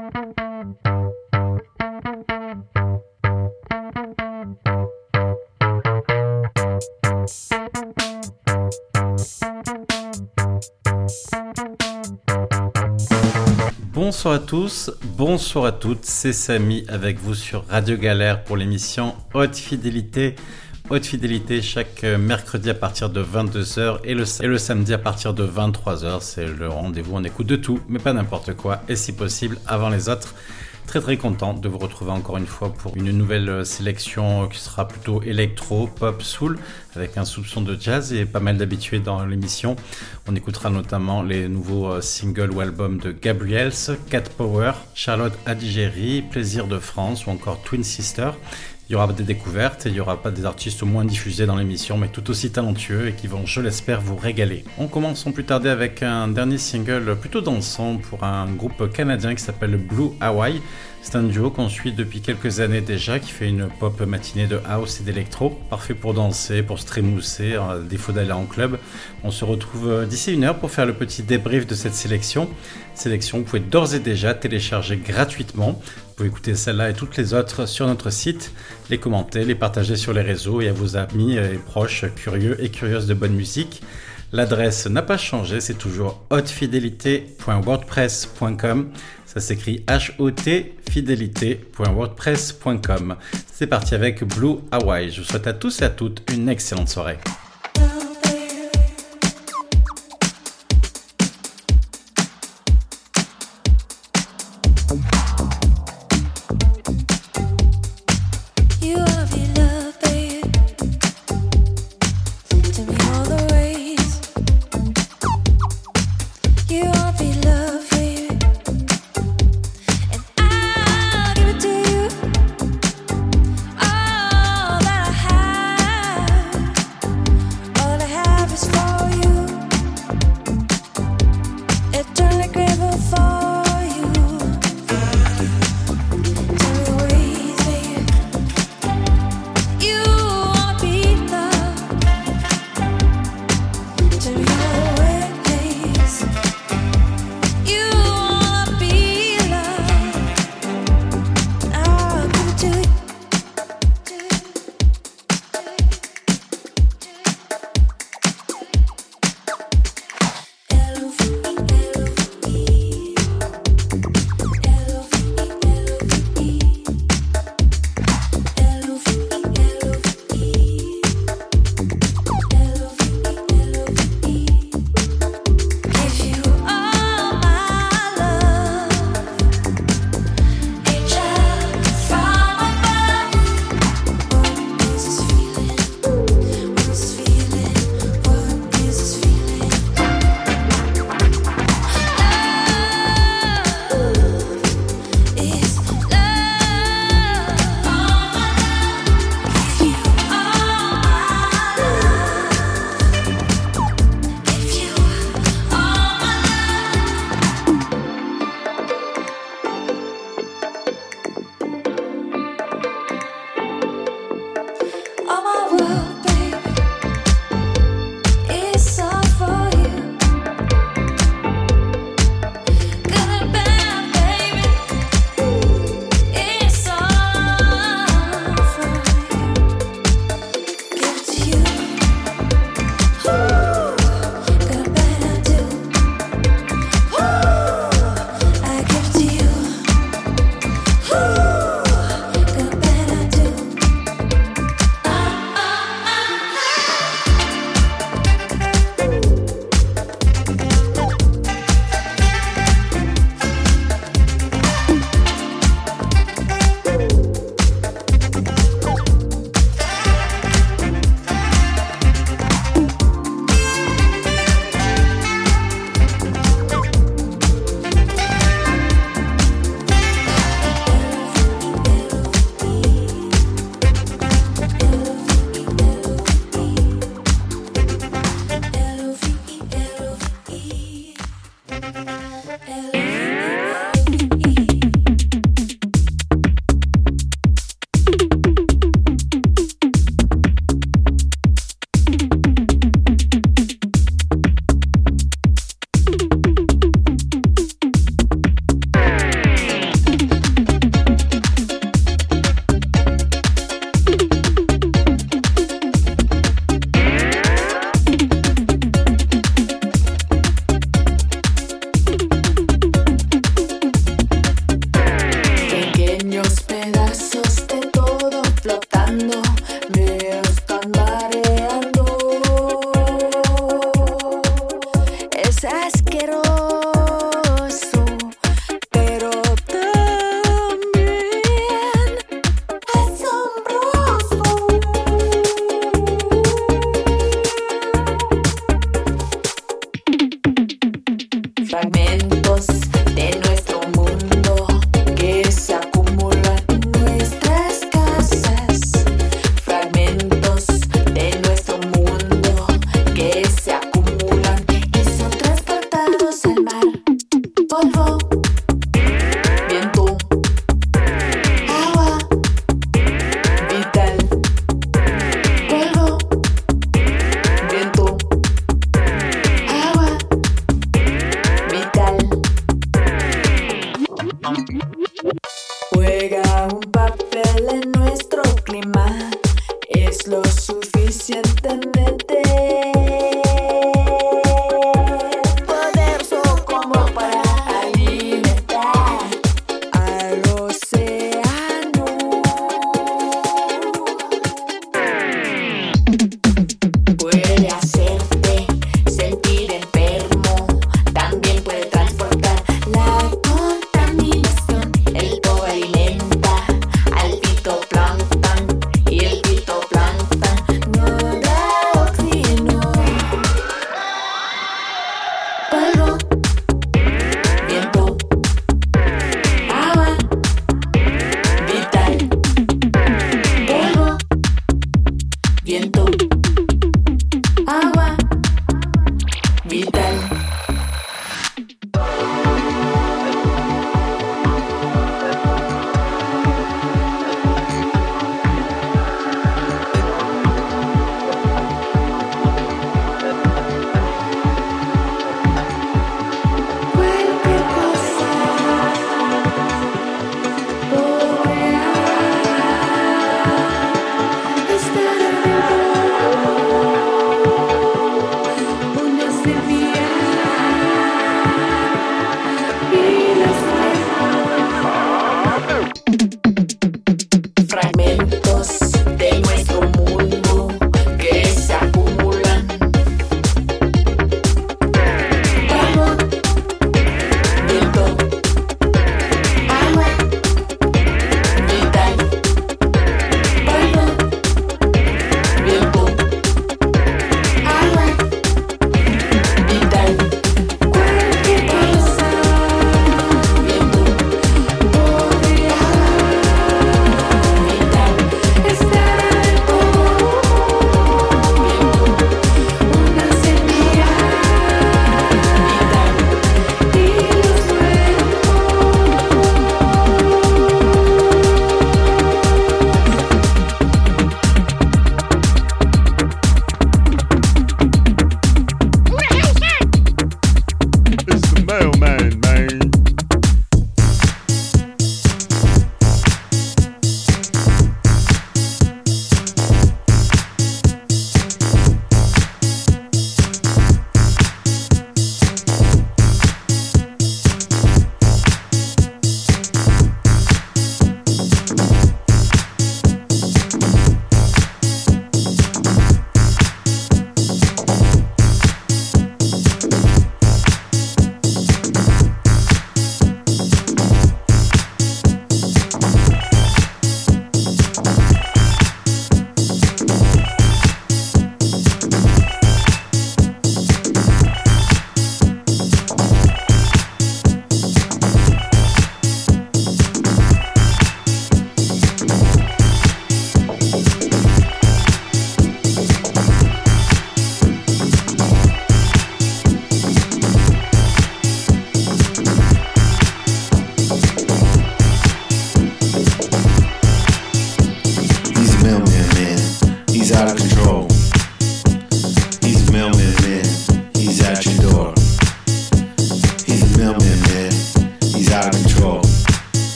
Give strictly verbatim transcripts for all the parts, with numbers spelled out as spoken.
Bonsoir à tous, bonsoir à toutes, c'est Samy avec vous sur Radio Galère pour l'émission Haute Fidélité. Haute Fidélité chaque mercredi à partir de vingt-deux heures et le, et le samedi à partir de vingt-trois heures. C'est le rendez-vous, on écoute de tout, mais pas n'importe quoi, et si possible avant les autres. Très très content de vous retrouver encore une fois pour une nouvelle sélection qui sera plutôt électro, pop, soul, avec un soupçon de jazz et pas mal d'habitués dans l'émission. On écoutera notamment les nouveaux singles ou albums de Gabriels, Cat Power, Charlotte Adigéry, Plaisir de France ou encore Twin Sister. Il y aura des découvertes et il n'y aura pas des artistes moins diffusés dans l'émission, mais tout aussi talentueux et qui vont, je l'espère, vous régaler. On commence sans plus tarder avec un dernier single plutôt dansant pour un groupe canadien qui s'appelle Blue Hawaii. C'est un duo qu'on suit depuis quelques années déjà, qui fait une pop matinée de house et d'électro, parfait pour danser, pour se trémousser, à défaut d'aller en club. On se retrouve d'ici une heure pour faire le petit débrief de cette sélection. Sélection que vous pouvez d'ores et déjà télécharger gratuitement. Vous pouvez écouter celle-là et toutes les autres sur notre site, les commenter, les partager sur les réseaux et à vos amis et proches curieux et curieuses de bonne musique. L'adresse n'a pas changé, c'est toujours hautefidélité point wordpress point com. Ça s'écrit H O T fidélité point wordpress point com. C'est parti avec Blue Hawaii. Je vous souhaite à tous et à toutes une excellente soirée. Eternally grateful for you.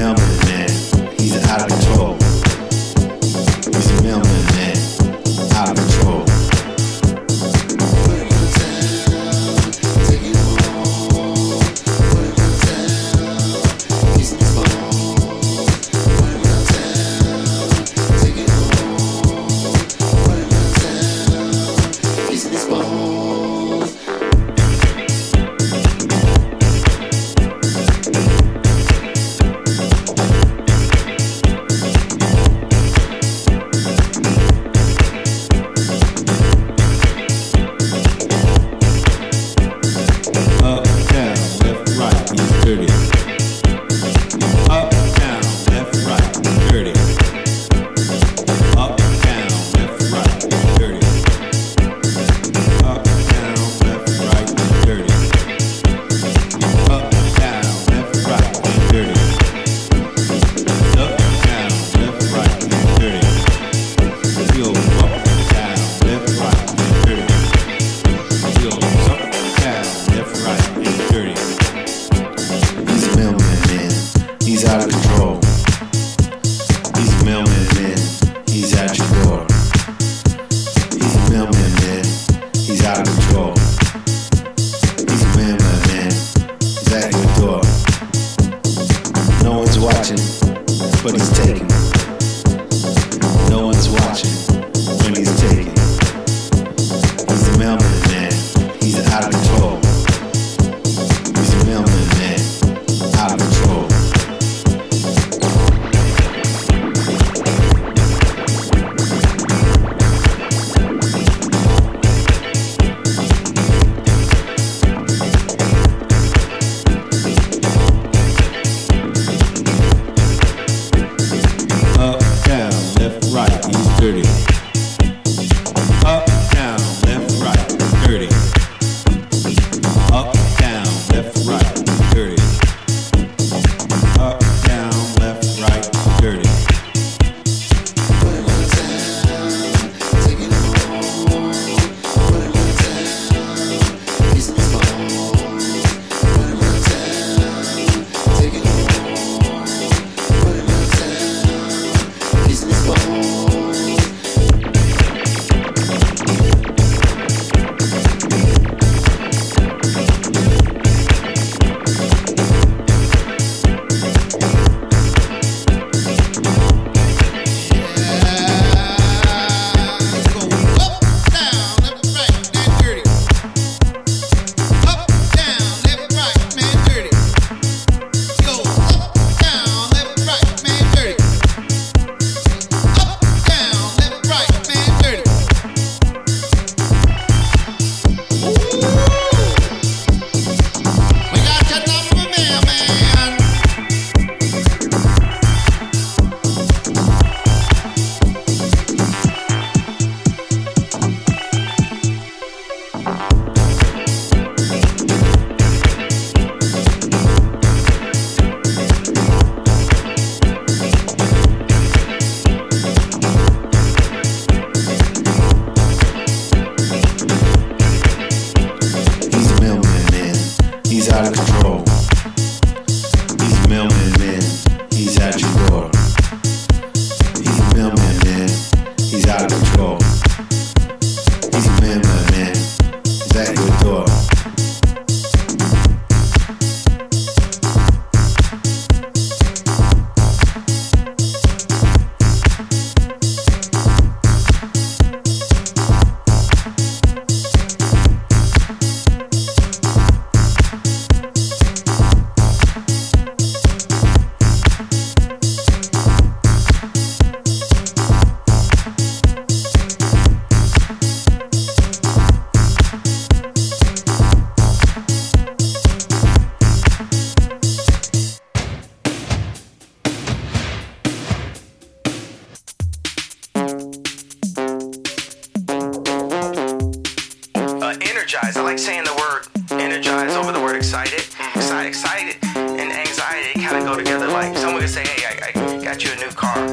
energized. I like saying the word energized over the word excited. Excited, excited and anxiety kind of go together. Like someone could say, hey, I, I got you a new car,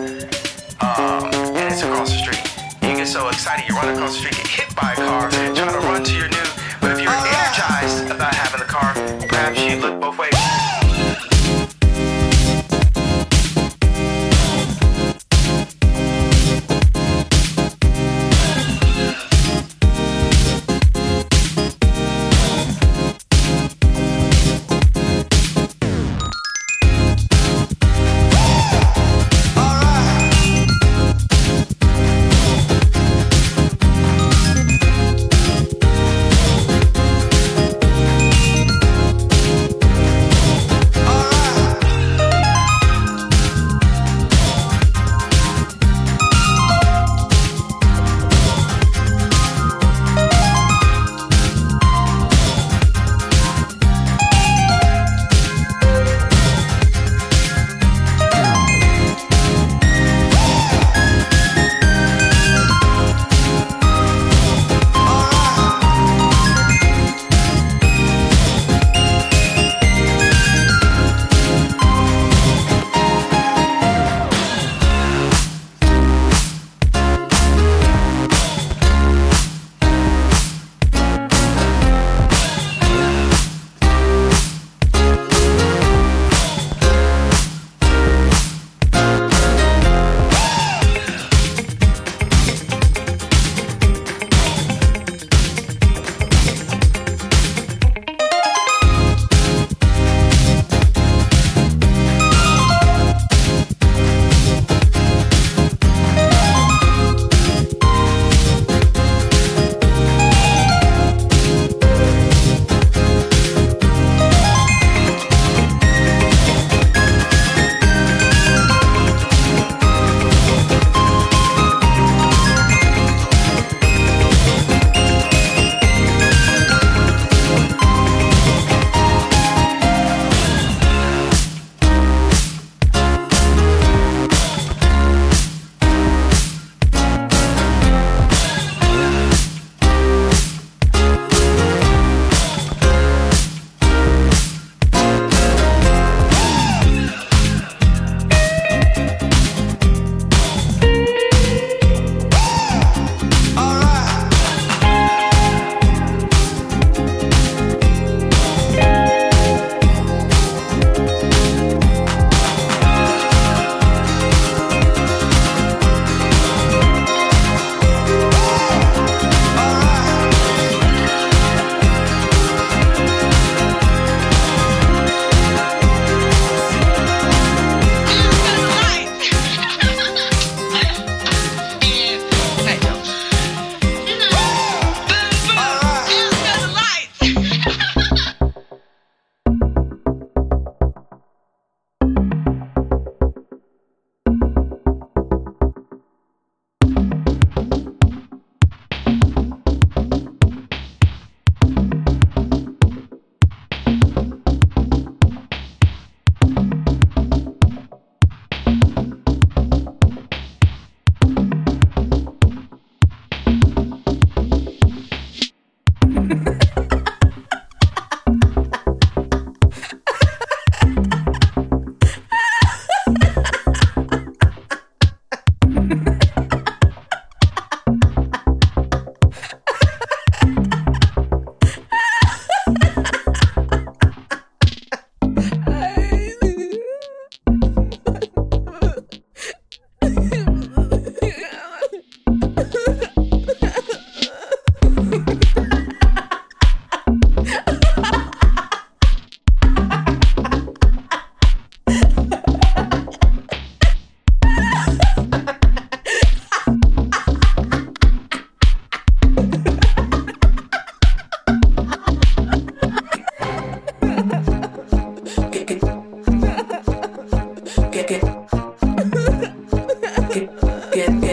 um, and it's across the street. And you get so excited, you run across the street, get hit by a car, trying to run to your new. But if you're energized about having the car, perhaps you look both ways.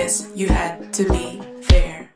guess you had to be fair.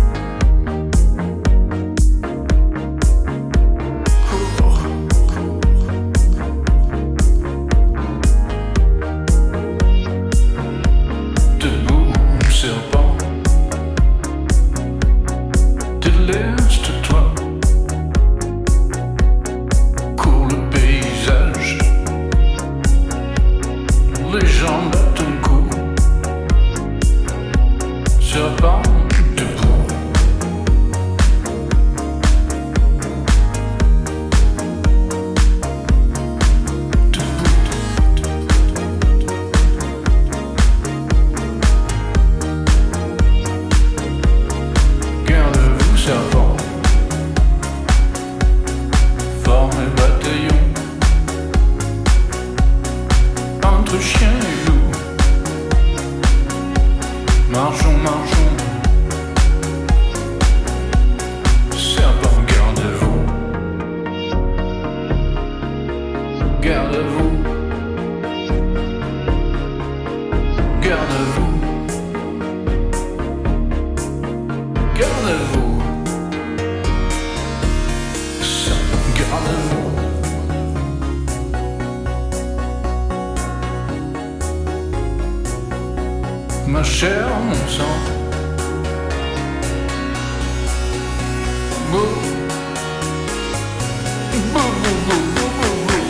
Cours, cours. cher mon sang. Bou. Bou, bou, bou, bou, bou, bou.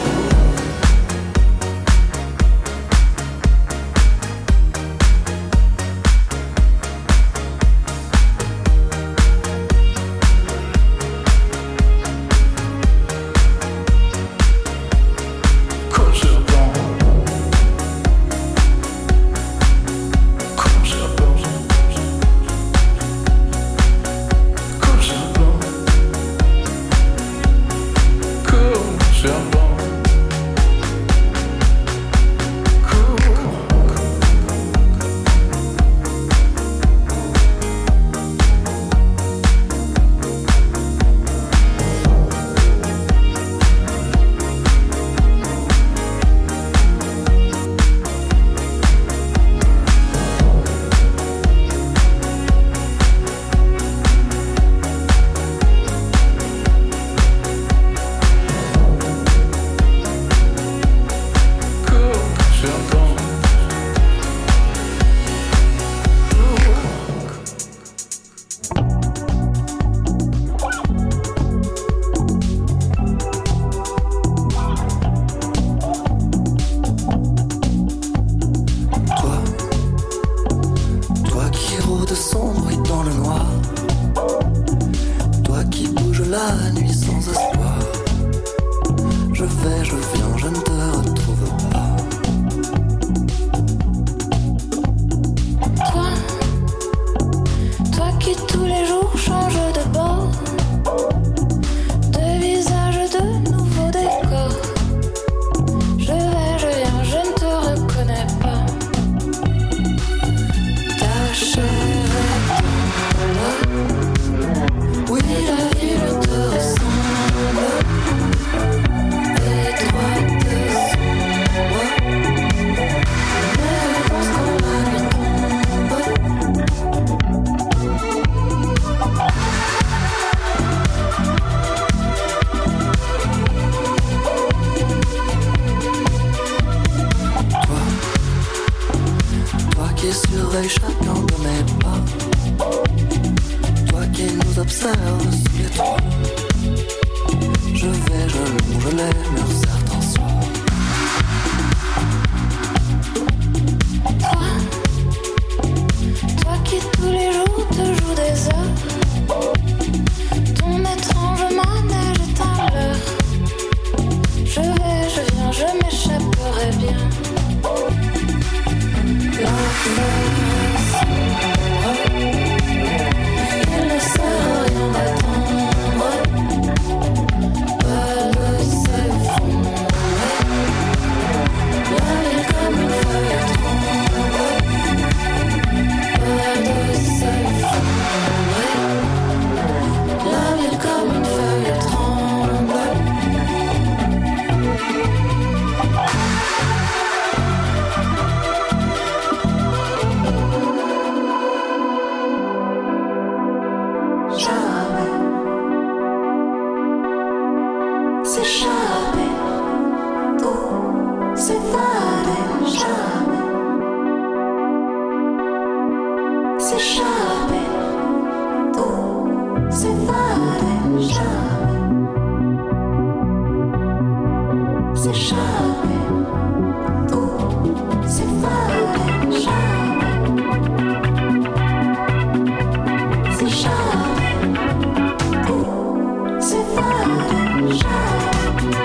S'échapper, oh, s'échapper,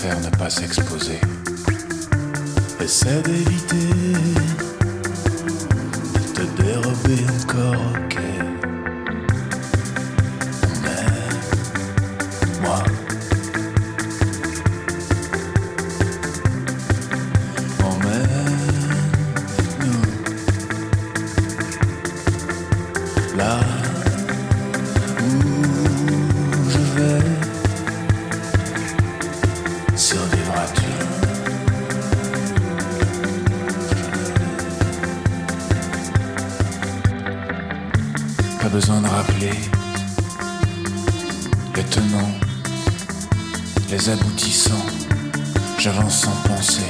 préfère ne pas s'exposer. Essaie d'éviter de te dérober encore, ok. Mais moi, emmène-nous là où je vais. Survivras-tu? Pas besoin de rappeler les tenants, les aboutissants. J'avance sans penser.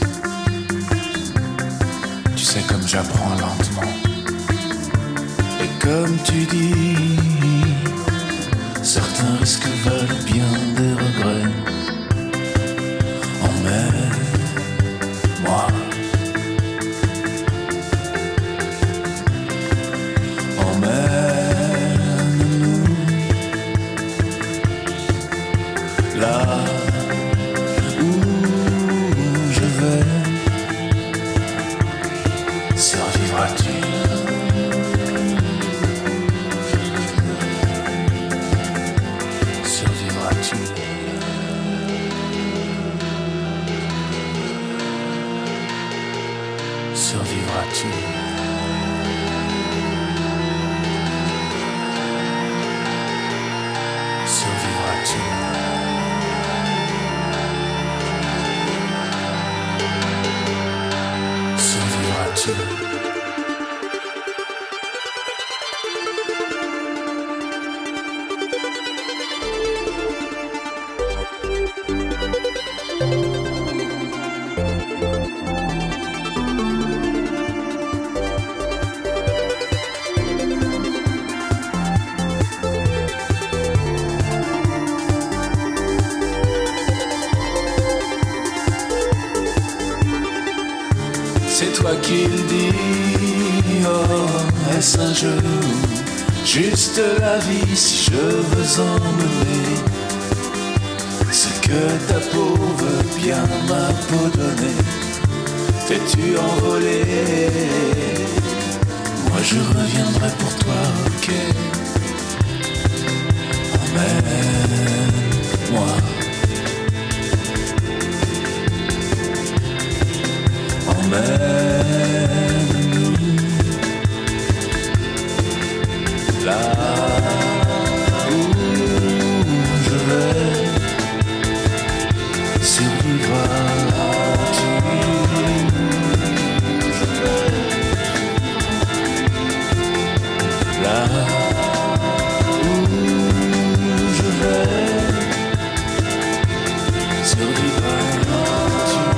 Tu sais comme j'apprends lentement. Et comme tu dis, certains risques valent bien des regrets. Emmène-moi, emmène-nous là où je vais. Survivras-tu? Survivras-tu? Survivras-tu? Survivras-tu? Survivras-tu? C'est toi qui le dis, oh, est-ce un jeu ou juste la vie si je veux emmener ce que ta peau veut bien ma peau donner? T'es-tu envolé? Moi je reviendrai pour toi, ok? Emmène-moi, emmène-nous là où je vais. Survivras-tu? Je vais là où je vais. Survivras-tu?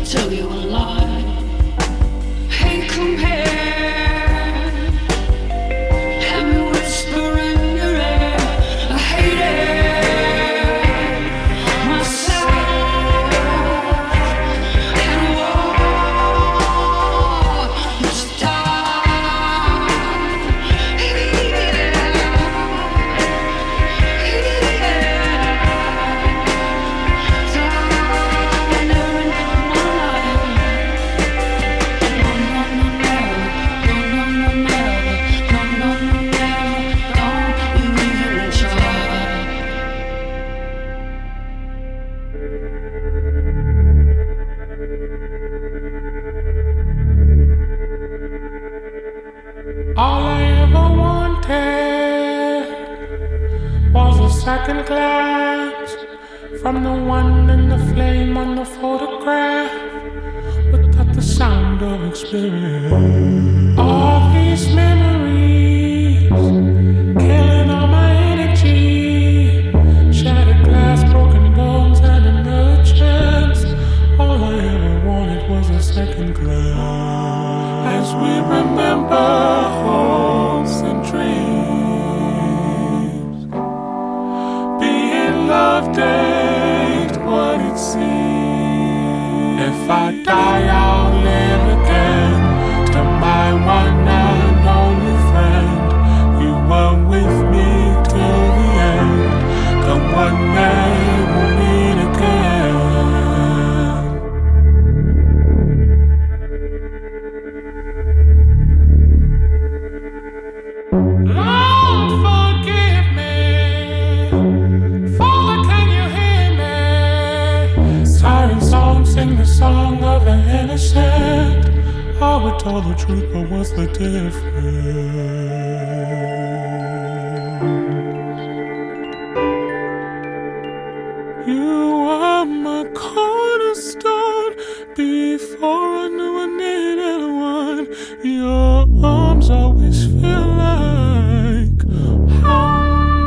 tell you a lie. Hate compare. Have me whisper in your ear. I hate it myself. And war must die. Yeah. All I ever wanted was a second glance from the one in the flame on the photograph, without the sound of experience. All these memories killing all my energy. Shattered glass, broken bones, and another chance. All I ever wanted was a second glance. As we remember hopes and dreams, being loved ain't what it seems. If I die, I'll live again to my one and only friend. You were with me till the end, the one day we'll meet again. Lord, forgive me. Father, can you hear me? Siren song, sing the song of the innocent. I would tell the truth, but what's the difference? You were my cornerstone before I knew I needed one. Your arms always feel like home.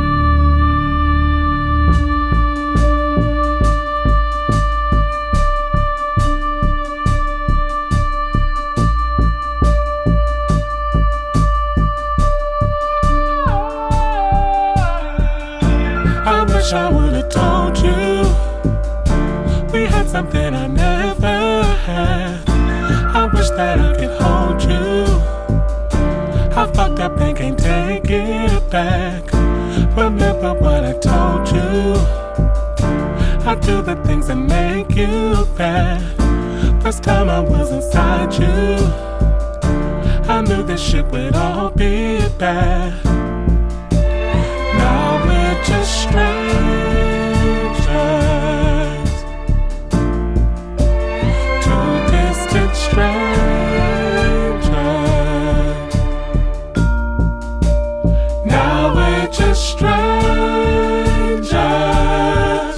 I wish I would have told you we had something I never had. I wish that I could hold you. I fucked up and can't take it back. Remember what I told you. I do the things that make you bad. First time I was inside you, I knew this shit would all be bad. Now we're just strangers, two distant strangers. Now we're just strangers,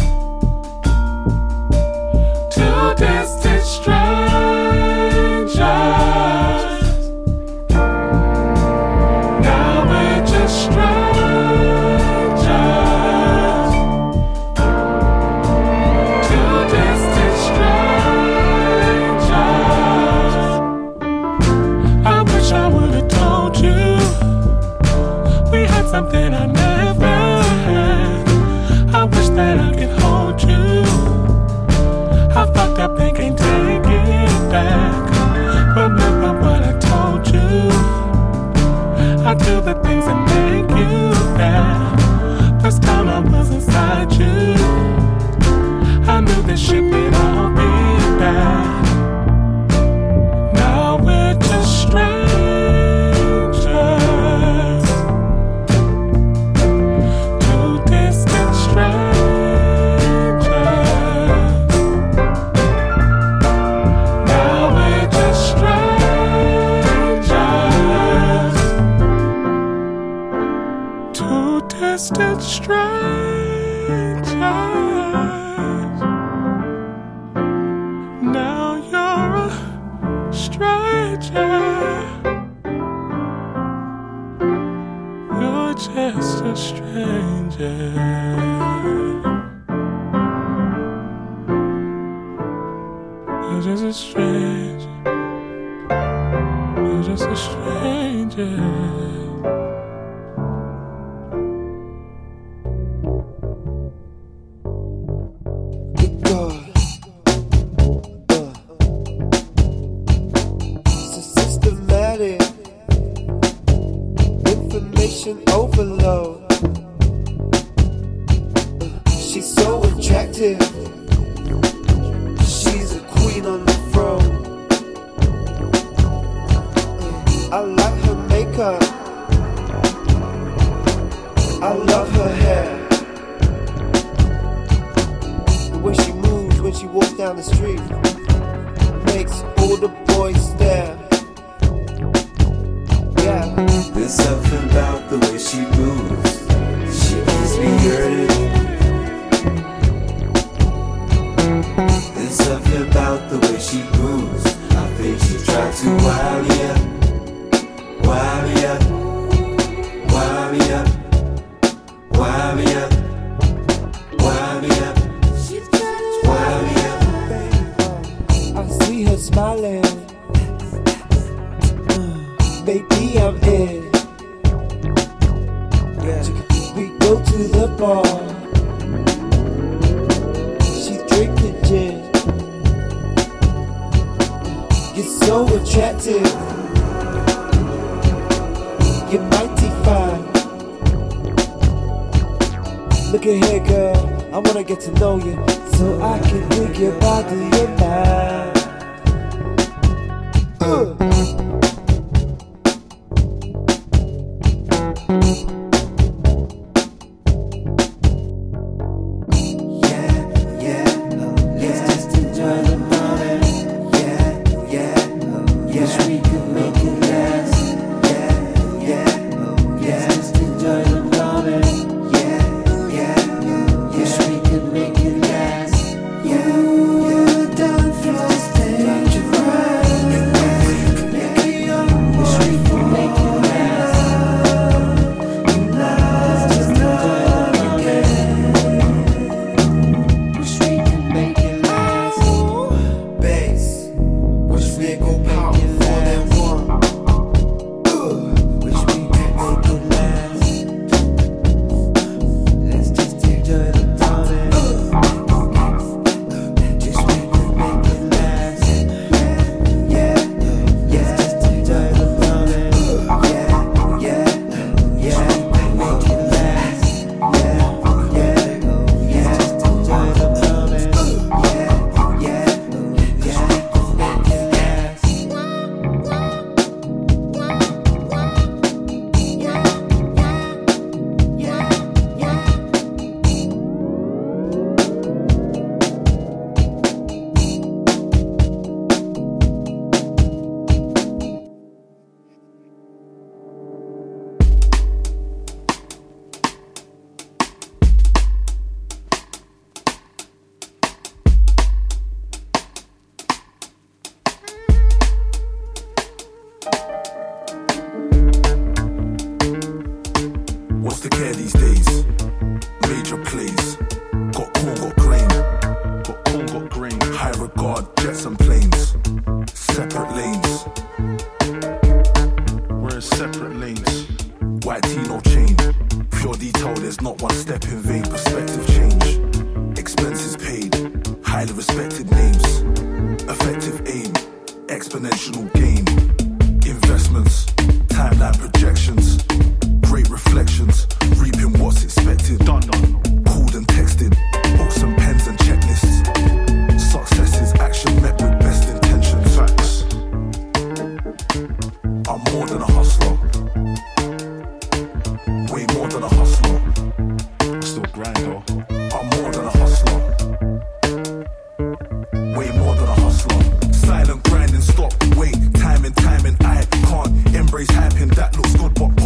two distant strangers. Now we're just strangers, two distant strangers. I wish I would have told you we had something I never had. I wish that I could hold you. I fucked up and can't take it back. Remember what I told you. I do the things that make you bad. First time I was inside you, I knew this shit would all be bad. Now we're just strangers, two distant strangers. Now we're just strangers, two distant strangers. Now you're a stranger. You're just a stranger. You're You're just a stranger. You're just a stranger. Overload. She's so attractive. She's a queen on the throne. I like her makeup. I love her hair. The way she moves when she walks down the street makes all the boys stare. Yeah. There's something about the way she moves. She makes me yearn. There's something about the way she moves. I think she tried to wild me up, wild me up, wild me up, wild me up, wild me up, wild me up. I see her smiling. Baby, I'm in. Yeah. We go to the bar. She's drinking gin. You're so attractive. You're mighty fine. Look at here, girl. I wanna get to know you, so I can think your body and mind. Uh. Silent grinding, stop, wait, timing, timing, I can't embrace hyping, that looks good, but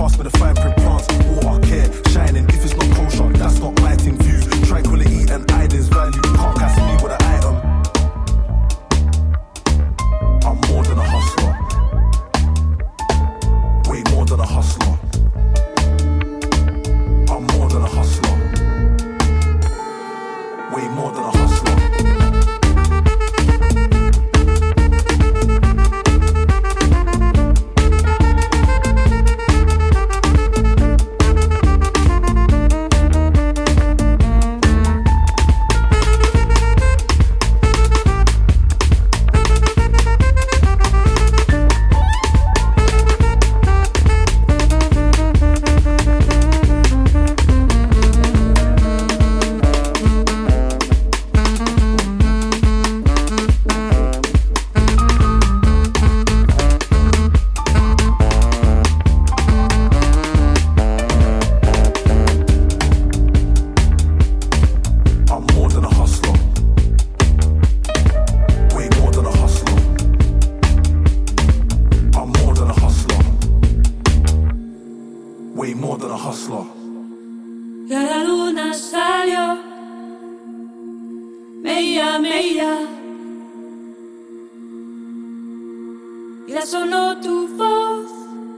ya sonó tu voz,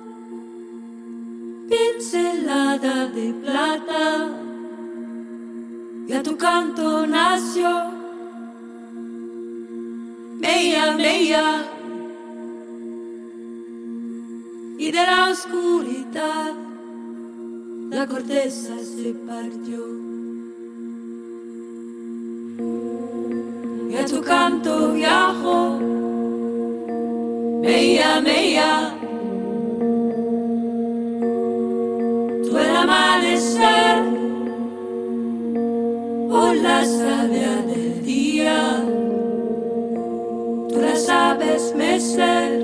pincelada de plata, ya tu canto nació, mía, mía, y de la oscuridad la corteza se partió. Y a tu canto viajo, mía, mía, tú el amanecer o la savia del día, tú la sabes mecer,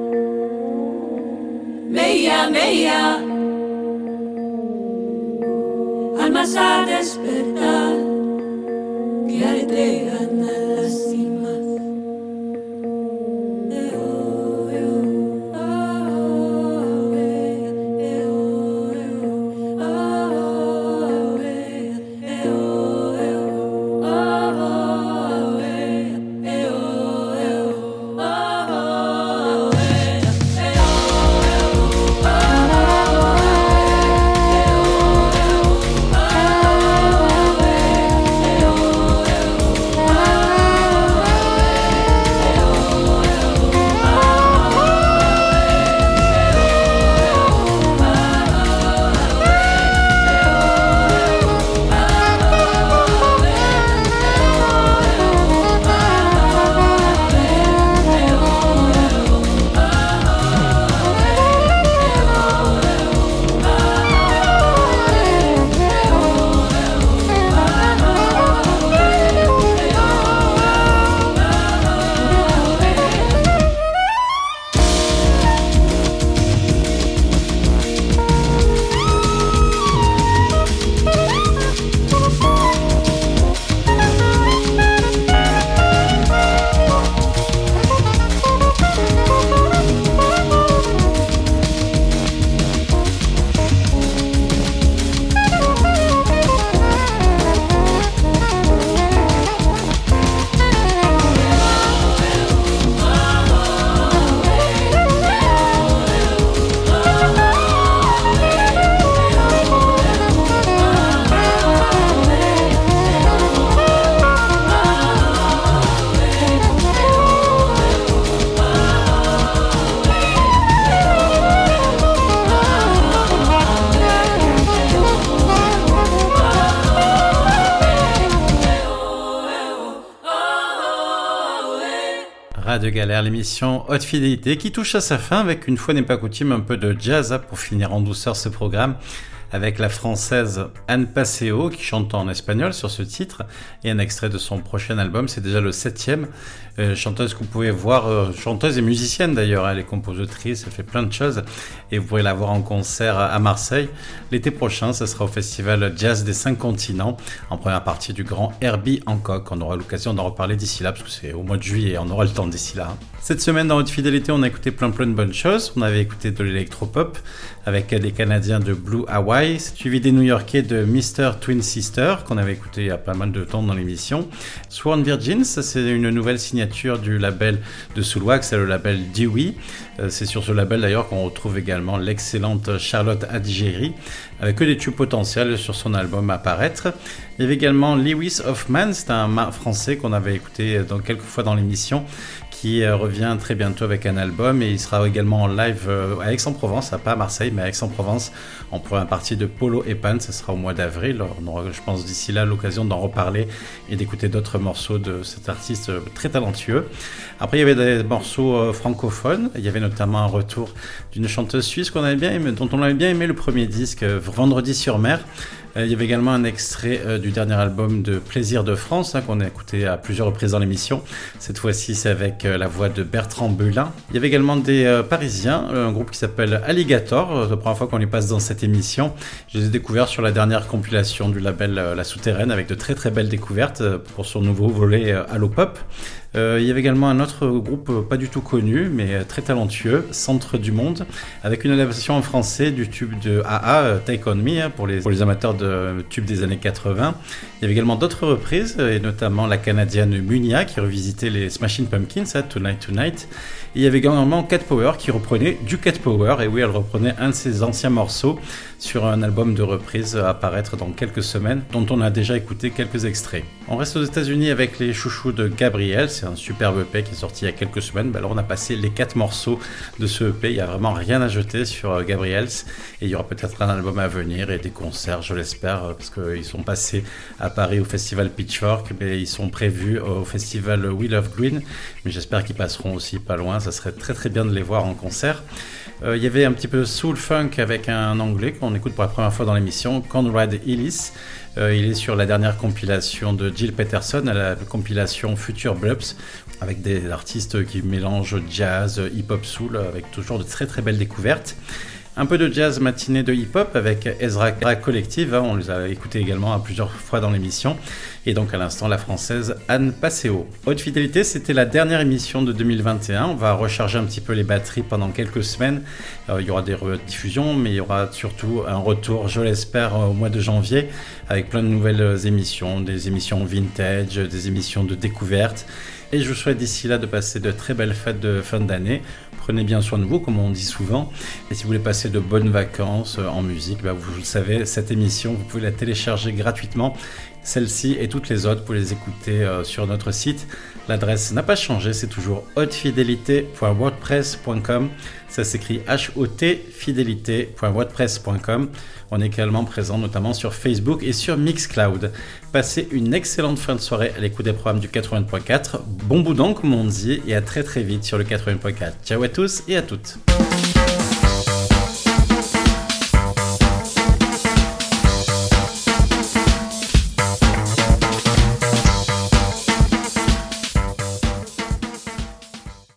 mía, mía, almas a despertar que aletean a las cimas. Radio Galère, l'émission Haute Fidélité qui touche à sa fin avec, une fois n'est pas coutume, un peu de jazz pour finir en douceur ce programme, avec la française Anne Paseo qui chante en espagnol sur ce titre et un extrait de son prochain album, c'est déjà le septième. Euh, chanteuse que vous pouvez voir, euh, chanteuse et musicienne d'ailleurs, elle est compositrice, elle fait plein de choses et vous pourrez la voir en concert à Marseille. L'été prochain, ce sera au festival Jazz des Cinq Continents, en première partie du grand Herbie Hancock. On aura l'occasion d'en reparler d'ici là, parce que c'est au mois de juillet, on aura le temps d'ici là. Cette semaine, dans Haute Fidélité, on a écouté plein plein de bonnes choses. On avait écouté de l'électropop avec des Canadiens de Blue Hawaii, suivi des New-Yorkais de mister Twin Sister, qu'on avait écouté il y a pas mal de temps dans l'émission. Sworn Virgins, c'est une nouvelle signature du label de Soulwax, c'est le label Dewey. C'est sur ce label d'ailleurs qu'on retrouve également l'excellente Charlotte Adjeri, avec que des tubes potentiels sur son album à paraître. Il y avait également Lewis Hoffman, c'est un français qu'on avait écouté dans, quelques fois dans l'émission, qui revient très bientôt avec un album, et il sera également en live à Aix-en-Provence, pas à Marseille, mais à Aix-en-Provence, en première partie de Polo et Pan. Ce sera au mois d'avril. On aura, je pense, d'ici là l'occasion d'en reparler et d'écouter d'autres morceaux de cet artiste très talentueux. Après, il y avait des morceaux francophones. Il y avait notamment un retour d'une chanteuse suisse qu'on avait bien aimé, dont on avait bien aimé le premier disque, Vendredi sur mer. Il y avait également un extrait euh, du dernier album de Plaisir de France, hein, qu'on a écouté à plusieurs reprises dans l'émission. Cette fois-ci, c'est avec euh, la voix de Bertrand Belin. Il y avait également des euh, Parisiens, un groupe qui s'appelle Alligator. Euh, la première fois qu'on les passe dans cette émission. Je les ai découverts sur la dernière compilation du label euh, La Souterraine, avec de très très belles découvertes euh, pour son nouveau volet euh, Allo Pop. Euh, il y avait également un autre groupe pas du tout connu, mais très talentueux, Centre du Monde, avec une adaptation en français du tube de A A, Take On Me, hein, pour, les, pour les amateurs de tubes des années quatre-vingts. Il y avait également d'autres reprises, et notamment la canadienne Munia qui revisitait les Smashing Pumpkins, hein, Tonight Tonight. Et il y avait également Cat Power qui reprenait du Cat Power, et oui, elle reprenait un de ses anciens morceaux sur un album de reprise à apparaître dans quelques semaines, dont on a déjà écouté quelques extraits. On reste aux États-Unis avec les chouchous de Gabriel, c'est un superbe E P qui est sorti il y a quelques semaines. Ben alors on a passé les quatre morceaux de ce E P, il n'y a vraiment rien à jeter sur Gabriels, et il y aura peut-être un album à venir et des concerts, je l'espère, parce qu'ils sont passés à Paris au festival Pitchfork, mais ils sont prévus au festival We Love Green, mais j'espère qu'ils passeront aussi pas loin, ça serait très très bien de les voir en concert. Euh, il y avait un petit peu de soul funk avec un anglais qu'on écoute pour la première fois dans l'émission, Conrad Hillis. Euh, il est sur la dernière compilation de Jill Peterson, la compilation Future Blubs, avec des artistes qui mélangent jazz, hip-hop, soul, avec toujours de très très belles découvertes. Un peu de jazz matinée de hip-hop avec Ezra Collective, hein, on les a écoutés également à plusieurs fois dans l'émission. Et donc à l'instant la française Anne Passeo. Haute Fidélité, c'était la dernière émission de deux mille vingt et un. On va recharger un petit peu les batteries pendant quelques semaines. Euh, il y aura des rediffusions, mais il y aura surtout un retour, je l'espère, au mois de janvier, avec plein de nouvelles émissions, des émissions vintage, des émissions de découverte. Et je vous souhaite d'ici là de passer de très belles fêtes de fin d'année. Prenez bien soin de vous, comme on dit souvent. Et si vous voulez passer de bonnes vacances en musique, bah vous le savez, cette émission, vous pouvez la télécharger gratuitement. Celle-ci et toutes les autres, vous pouvez les écouter euh, sur notre site. L'adresse n'a pas changé, c'est toujours haute fidélité point wordpress point com. Ça s'écrit H O T fidélité point wordpress point com. On est également présent notamment sur Facebook et sur Mixcloud. Passez une excellente fin de soirée à l'écoute des programmes du quatre-vingts point quatre. Bon boudin comme on dit, et à très très vite sur le quatre-vingts point quatre. Ciao à tous et à toutes.